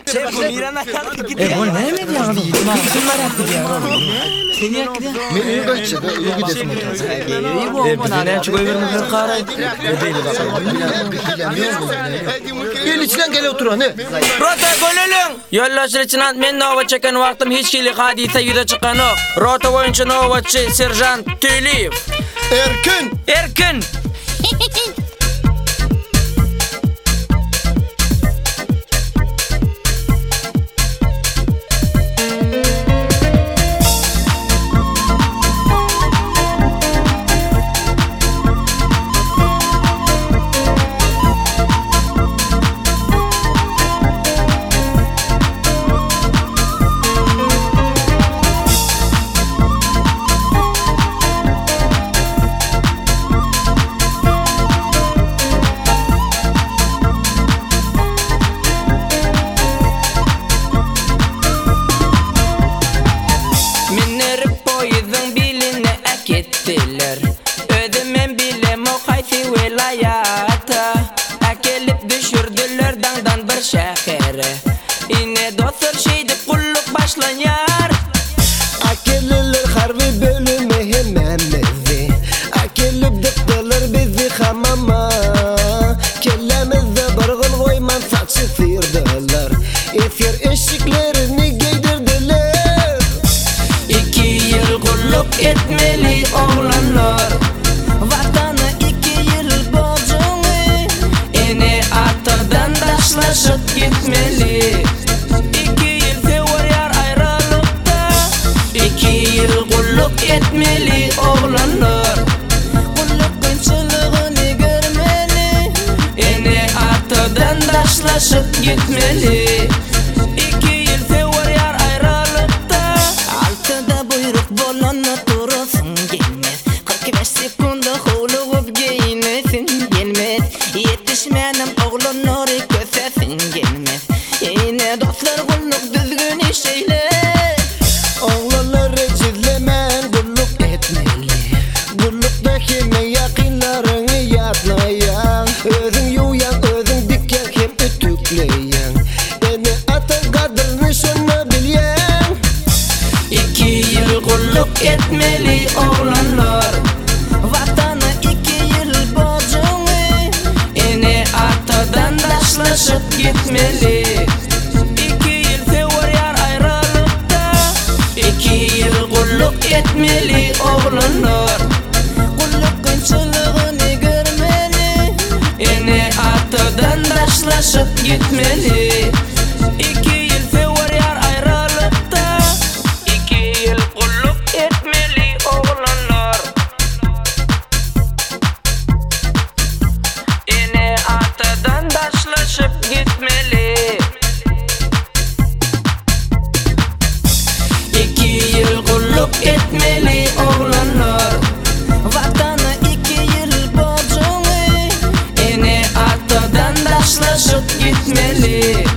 Bu Miran'a kaldı gidiyor. Bu ne mi diyor? Kim merak ediyor? Seni yakıyor. Men kaçça da iyi gidesin otursun. Bu bana çıkıyor bir qara. El içinden gele otur ne? Protokolün. Yollaşır için men nova çeken vaktim hiç kili hadise yüze çıkan o. Rota oyuncu novaçı Serjant Tüliyev. Erkin. Ödümün bilem o kaysi vilayata Akelip düşürdüler dağdan bir şehre İne dostur şeydi kulluk başlanıyor Akeliler harbi bölümü hemmemizi Akelip dıktılar bizi hamama Kellemizde bargıl koyman saçı sıyırdılar Esir eşiklerini giydirdiler 2 yıl kulluk etmeli oğlanlar Vatanı 2 yıl borcunu Ene atadan taşlaşıp gitmeli 2 yıl sever yar ayrılıkta 2 yıl kulluk etmeli oğlanlar Kulluk kınçılığını görmeli Ene atadan taşlaşıp gitmeli 2 yıl sever yar ayrılıkta Altıda buyruk bolana turasın gelmez 45 sekunda huluğup giyinesin gelmez Yetişmenim oğlanları kösesin gelmez Yine dostlar kulluk düzgün işeyler Oğlanları cizlemen kulluk etmeli Kullukta kime yakınlarını yatlayan Özün yuyan özün dikken hem ütükleyen Beni atan kadrini şunu bilyen 2 yıl kulluk etmeli oğlanlar Vatanı 2 yıl borcunu Ene atadan taşlaşıp gitmeli 2 yıl sever yar ayrılıkta 2 yıl kulluk etmeli oğlanlar Kulluk kınçılığını görmeli Ene atadan taşlaşıp gitmeli 2 yıl sever yar ayrılıkta 2 yıl kulluk etmeli oğlanlar Ene atadan taşlaşıp gitmeli 2 yıl kulluk etmeli oğlanlar Vatanı 2 yıl borcunu Ene atadan taşlaşıp gitmeli